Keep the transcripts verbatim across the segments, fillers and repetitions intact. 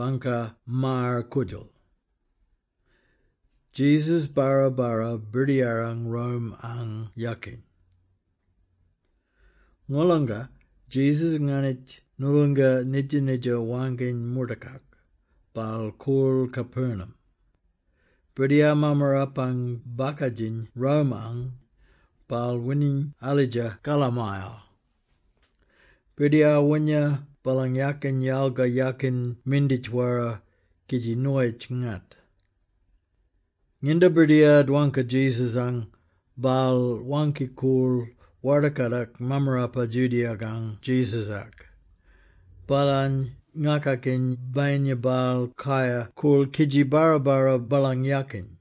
Banka Mar Kujal. Jesus bara bara berdiarang Rome ang yakin. Ngolanga, Jesus nganit nulunga nija nija wangin murdakak, bal kul Capernaum. Berdia mamarapang bakajin Rome ang, bal winning alija kalamaya. Berdia wanya balang yakin yalga yakin mindijwara kiji noich ngat. Nginda berdia dwanka Jesus ang, bal wanki kul wardakadak mamarapa judiagang Jesus ak. Balan ngakakin banya bal kaya kul kiji bara bara balang yakin.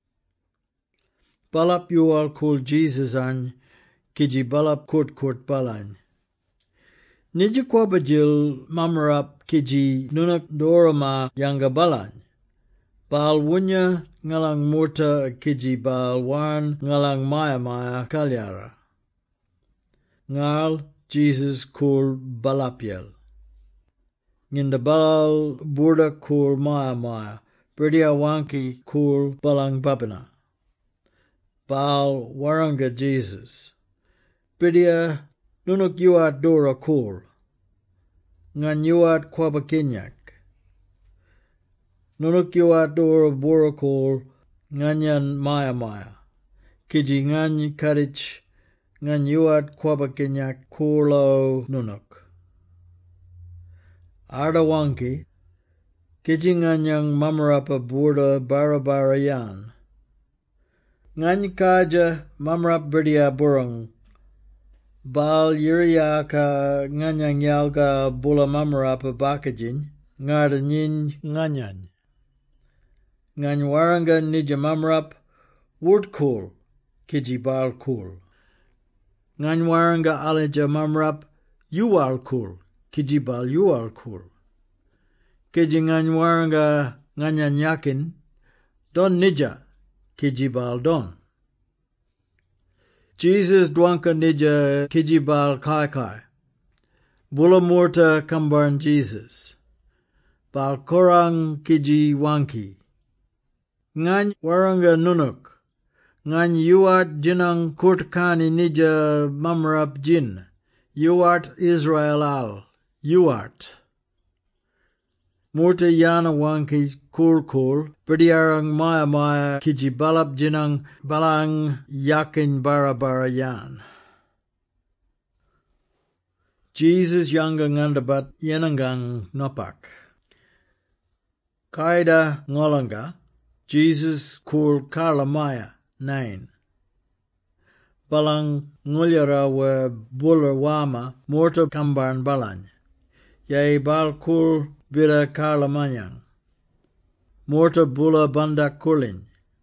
Balap yual kul Jesus an, kiji balap kurt kurt balan. Nija kwa bajil mamarap kiji nunak dorama yanga balan. Bal wunya ngalang murta kiji bal wan ngalang maya maya kalyara. Ngal Jesus kul balapyel. Nginda balal burda kul maya maya, berdia wanki kul balang babana. Bal waranga Jesus. Berdia nunuk yuat dora kul. Ngan yuat kwabakinyak. Nunuk yuat dora bura kul nganyan maya maya. Kiji ngan karich ngan yuat kwabakinyak kulo nunuk. Arda wanki, kiji nganyang mamarapa burda bara bara yan. Ngany kaja mamarap berdia burang. Bal yuriya ka nganyang yalga bula mamarapa bakajin, ngarda nyin nganyan. Ngany waranga nija mamarap, wurt kul, kiji bal kul. Ngany waranga alija mamarap, yual kul, kiji bal yual kul. Kiji ngany waranga nganyan yakin, don nija, kiji bal don. Jesus dwanka nija kiji bal kai kai. Bula murta kambarn Jesus. Bal korang kiji wanki. Ngany waranga nunuk. Ngany yuat jinang kurtkani nija mamarap jin. Yuat Israel al. Yuat. Murta yana wanki kul kul. Berdiarang maya maya kiji balap jinang balang yakin bara bara yan. Jesus yanga ngandabat yenangang nopak. Kaida ngolanga. Jesus kul karla maya nain. Balang ngulyara we bular wama morta kambarn balan. Yay bal kul bida karla manyang. Morta bula banda kulin.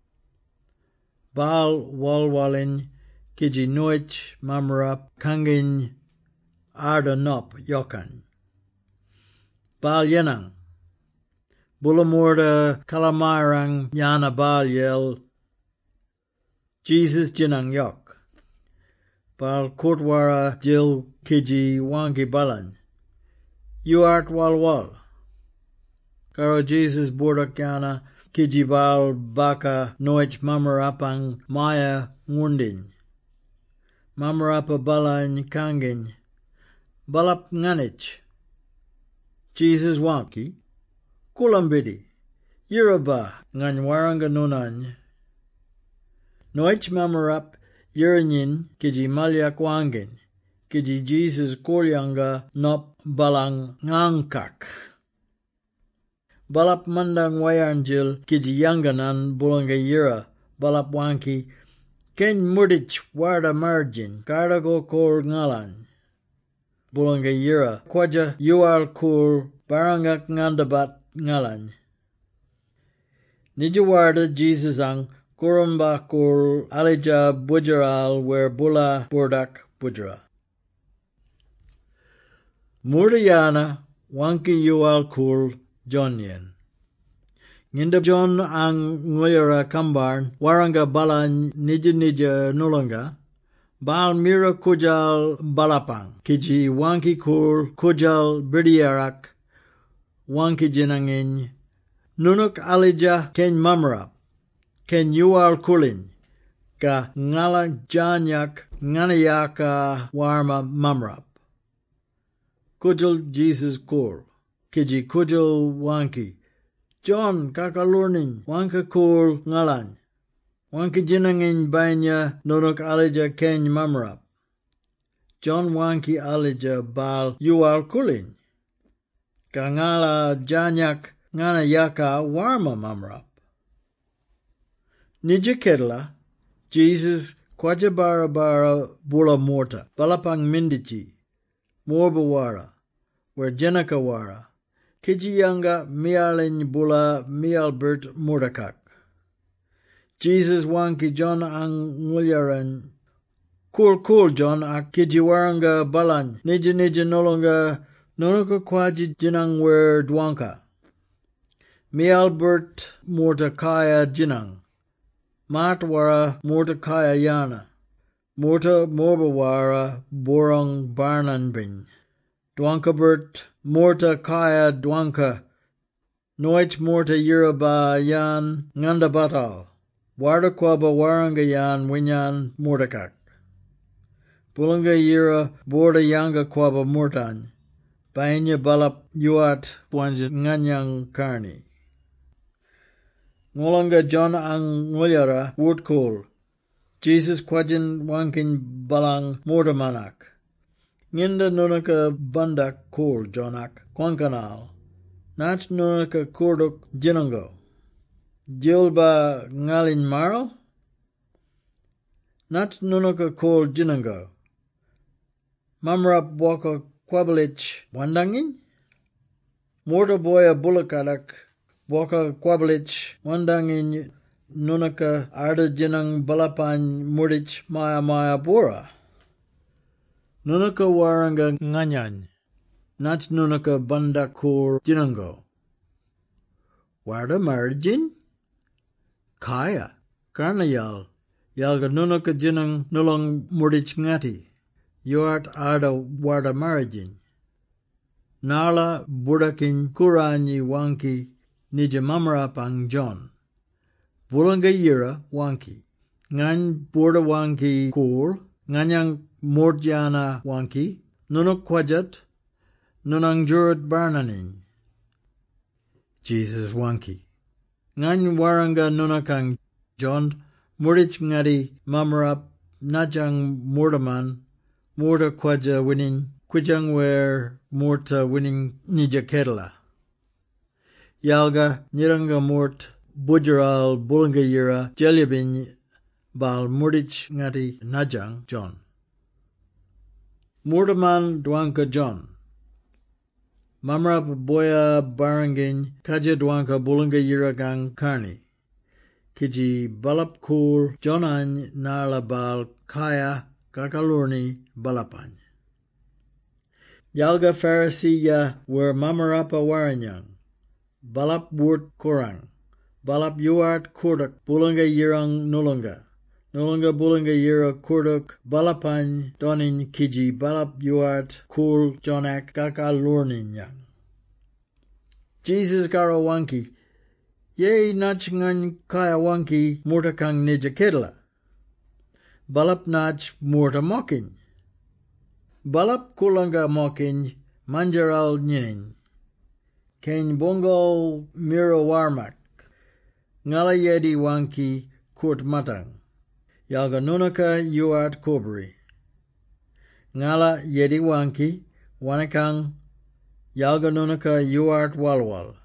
Bal walwalin kiji noich mamarap kangin arda nop yokan. Bal yenang. Bula morta kalamarang yana bal yel. Jesus jinang yok. Bal kurtwara jil kiji wangi balan. You art wal wal. Karo Jesus burdak yana kiji bal baka noich mamarapang maya ngundin. Mamarapa balan kangin. Balap nganich. Jesus wanki. Kulambidi. Yiraba nganywaranga nunan. Noich mamarap yiranyin kiji malyak wangin. Kiji Jesus kuryanga nop balang ngangkak. Balap mandang wayanjil kiji yanganan bulanga yira. Balap wanki. Ken murdich warda margin. Karago kol ngalan. Bulanga yira. Kwaja yual kul barangak ngandabat ngalan. Nija warda Jesus ang kurumba kul alija bujaral wer bula burdak bujara. Murdayana wanki yual kul Jonyen. Nginda John ang nguyara kambarn waranga bala nija nija nulanga. Bal mira kujal balapang. Kiji wanki kul kujal berdiarak. wanki jinangin, nunuk alija ken mamrap, ken yual kulin, ka ngala janyak nganayaka warma mamrap. Kujul Jesus kur, kiji kujul wanki, John kakalurnin wanka kur ngalan, wanki jinangin banya nunuk alija ken mamrap. John wanki alija bal yual kulin, ka ngala janyak nganayaka warma mamrap. Nijakedla, Jesus kwajabara bara bula morta, balapang mindichi, morbawara, where jenakawara, kijiyanga mialin bula mialbert mordakak. Jesus wanki John ang ngulyaran, cool cool John ak kijiwaranga balan, nija nija nolonga nonuka kwaji jinang wer dwanka. Mialbert mortakaya jinang. Matwara Mordecai yana, Morta morbawara borong barnanbin, Dwankabert Morta kaya dwanka, Noich Morta yiraba yan ngandabatal, Wardakwaba warangayan winyan Mordekak, Bulanga yira borda yanga kwaba mortan, Bainya balap yuat wanja nganyang karni. Ngolanga John ang ngulyara wurtkol. Jesus kwajin wankin balang mordamanak. Nginda nunaka bandak kol jonak kwankanal. Nach nunaka kordok jinango. Jilba ngalin maral? Nach nunaka kol jinango. Mamrap waka kwabalich wandangin? Morta boya bulakadak. Waka kwabalich wandangin nunaka arda jinang balapan murdich maya maya bora. Nunaka waranga nganyan, nach nunaka bandakur jinango. Warda marjin? Kaya, karnayal, yalga nunaka jinang nulong murdich ngati, yuart arda warda marjin. Nala budakin kuranyi wanki, Nija mamrapang John. Bulanga yira wanki. Ngan borda wanki kur. Nganyang mordjana wanki. Nunuk kwajat. Nunang jurat barnanin. Jesus wanki. Ngan waranga nunakang John. Murdich ngadi mamrap. Najang mordaman. Morda kwaja winning. Kwijang wer morta winning nija kedla. Yalga niranga mort bujaral bulanga yira jelyabin bal murdich ngati najang John. Mordaman dwanka John. Mamrap boya barangin kaja dwanka bulanga yira gang karni. Kiji balap kul Jonan nala bal kaya kakalurni balapan. Yalga Pharisee were mamarapa waranyang. Balap wurt korang, balap yuart kurdak, bulanga yirang nulanga, nulanga bulanga yira kurdak, balapan donin kiji balap yuart kul jonak kaka lurninyang. Jesus kara wanki, ye nachngan kaya wanki murtakang nija kedla. Balap nach murta mokin. Balap kulanga mokin manjaral nyinin. Ken bongo miro warmak, ngala yedi wanki kurt matang, yalga nunaka yuat kobri. Ngala yedi wanki, wanakang, yalga nunaka yuat walwal.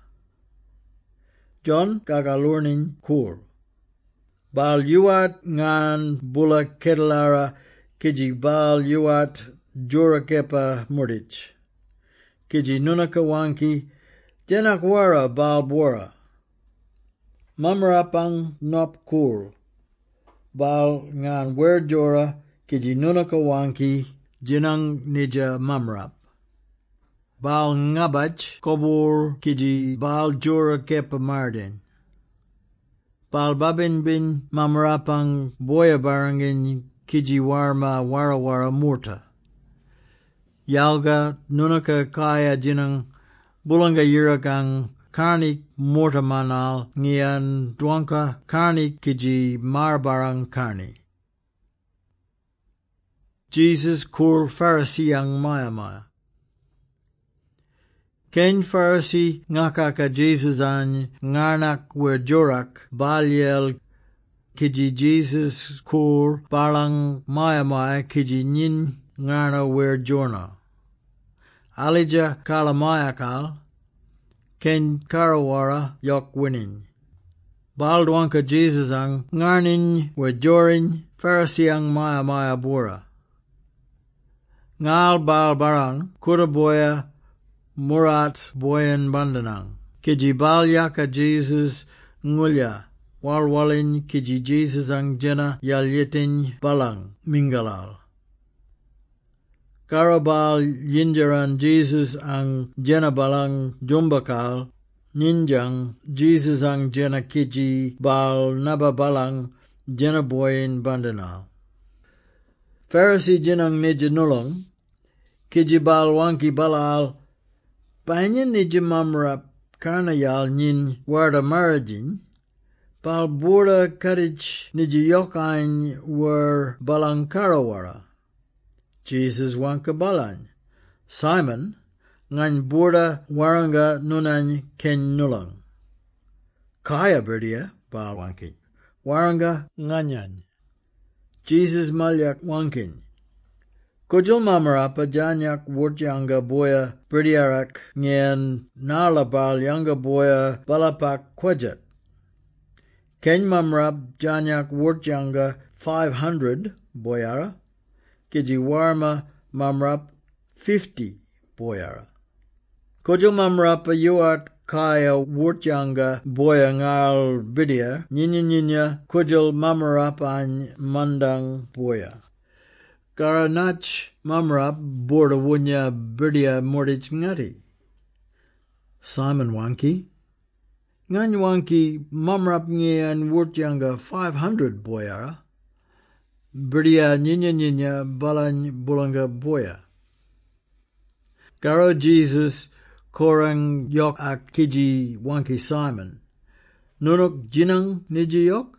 John kagalurnin kur. Bal yuat ngan bula kedalara kiji bal yuat jurakepa murdich. Kiji nunaka wanki, Jenakwara balbora. Mamrapang nop kur. Bal ngan werjora kiji nunaka wanki jinang nija mamrap. Bal ngabach kobur kiji bal jura kepa marden. Bal babin bin mamrapang boya barangin kiji warma warawara murta. Yalga nunaka kaya jinang bulanga yirakang karni mortamanal ngian dwangka karni kiji marbarang karni. Jesus kur Pharisee ang maya maya. Ken Pharisee ngakaka Jesus an ngarnak werjorak balyel kiji Jesus kur balang maya maya kiji nin ngarna werjorna. Alija kala maya kal ken karawara yok winin. Baldwanka Jesus ang ngarnin werjorin Pharisee ang maya maya bura. Ngal bal barang kuraboya murat boyan bandanang. Kiji bal yaka Jesus ngulya walwalin kiji Jesus ang jena yalyetin balang mingalal. Karabal yinjaran Jesus ang jena balang jumbakal ninjang Jesus ang jena kiji bal naba balang jena boyan bandanal. Pharisee jinang nija nulong kiji bal wanki balal banyan nija mamrap karnayal nin warda marajin bal burda kadij nija yokain war balang karawara. Jesus wanka balan. Simon ngan burda waranga nunan ken nulang. Kaya berdia bal wanki. Waranga nganyan. Jesus malyak wankin. Kujul mamarapa janyak wurtyanga boya berdiarak ngen nala bal yanga boya balapak kwajat. Ken mamrap janyak wurtyanga five hundred boyara. Kiji warma mamrap fifty boyara. Kujul mamrapa yuat kaya wurtyanga boya ngal bidia nyinya nyinya kujul mamarapan mandang boya. Karanach mamrap borda wunya bidia mordich ngati. Simon wanki. Ngan wanki mamrap ngian wurtyanga five hundred boyara. Bidia nyinya nyinya balan bulanga boya. Garo Jesus korang yok ak kiji wanki Simon. Nunuk jinang niji yok?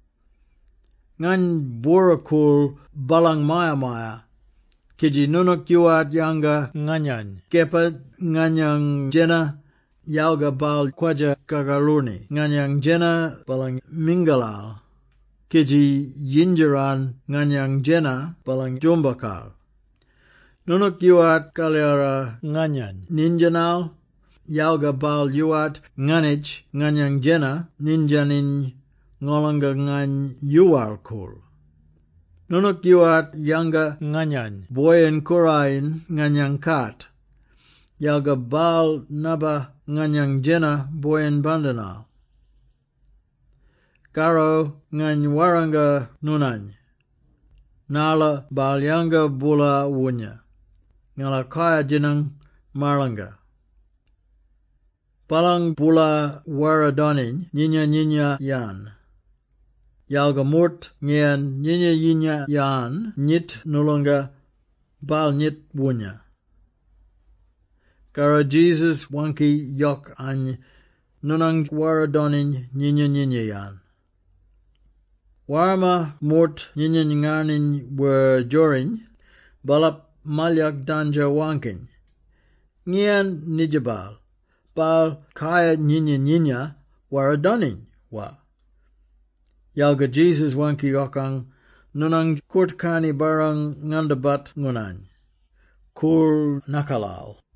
Ngan borakul balang maya maya. Kiji nunuk yuat yanga nganyan. Kepa nganyang jena yalga bal kwaja kagaluni. Nganyang jena balang mingalal. Kiji yinjaran nganyang jena balang jumbakal. Nunuk yuat kaliara nganyan. Ninjanal, yalga bal yuat nganich nganyang jena ninjanin ngolanga ngan yual kul. Nunuk yuat yanga nganyan. Boyen kurain nganyang kat. Yalga bal naba nganyang jena boyen bandanal. Karo ngan waranga nunan. Nala bal yanga bula wunya. Ngala kaya jinang maranga. Palang bula waradonin nyinya nyinya yan. Yalga murt ngian nyinya nyinya yan nyit nulunga bal nyit wunya. Kara Jesus wanki yok an nunang waradonin nyinya nyinya yan. Warma murt nyinya ngarnin were jorin balap malyak danja wankin. Ngian nijabal. Bal kaya nyinya nyinya waradonin wa. Yalga Jesus wanki yokang nunang kurtkani barang ngandabat ngunan. Kur nakalal.